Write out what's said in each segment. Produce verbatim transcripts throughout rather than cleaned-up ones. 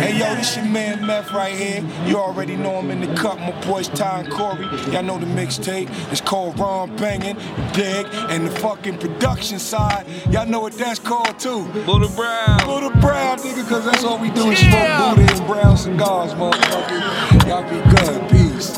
Hey yo, this your man Meth right here. You already know I'm in the cut. My boys Ty and Corey. Y'all know the mixtape. It's called Ron Bangin', Big, and the fucking production side. Y'all know what that's called too. Buddha Brown. Buddha Brown, nigga, cause that's all we do is Yeah. smoke Buddha and brown cigars, motherfucker. Y'all be good. Peace.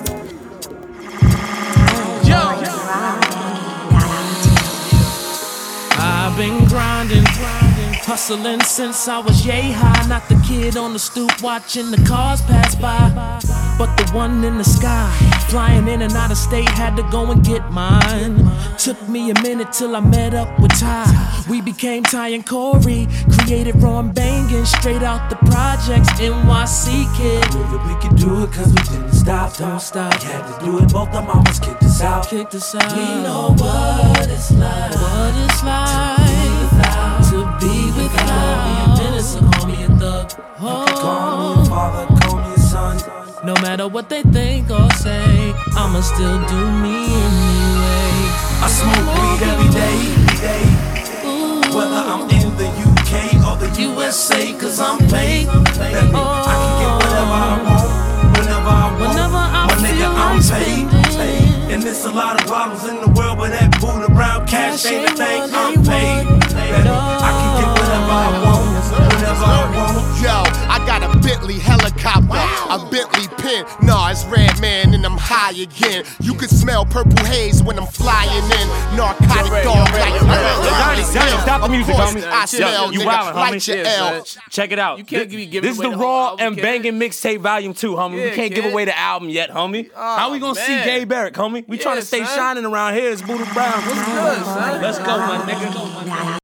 I've been grinding, grinding, hustling since I was yay high. Not the kid on the stoop watching the cars pass by, but the one in the sky, flying in and out of state. Had to go and get mine. Took me a minute till I met up with Ty. We became Ty and Corey, created Ron Bangin', straight out the projects, N Y C kid. We could do it cause we didn't stop, don't stop. We had to do it, both our mamas kicked us out. Kicked us out. We know what it's like, what it's like to be without. to be without. Call me a menace, so call me a thug. Oh. Call me a father, call me a son. No matter what they think or say, I'ma still do me anyway. I smoke weed every day, every day. Ooh. Whether I'm in the U K or the U S A, cause I'm paid. That means Oh. I can get whatever I want, whenever I want. Whenever I My feel nigga, like I'm paid, spending. paid. And there's a lot of bottles in the world, but that Buddha Brown cash Cash ain't a ain't thing. what I'm they paid. want. That means I can get whatever I want, whenever I want. Yo, I got a Bentley helicopter, a Bentley pen. Nah, it's Red Man and I'm high again. You can smell purple haze when I'm flying in. Narcotic Yo, Red, dog yo, Red, like yo, Red. Yo, Donnie, Donnie, stop the Of music, course, homie. I smell, Yo, you nigga, wildin', like homie. your Yeah, L. son. Check it out. You can't This, be giving this is away the the whole Raw album, and kid. Bangin' Mixtape Volume two, homie. Yeah, we can't give kid. away the album yet, homie. Oh, How we gonna see man. Gay Barrett, homie? We Yeah, trying to stay son. shining around here. It's Buddha Brown. What's good, son? Let's go, my nigga.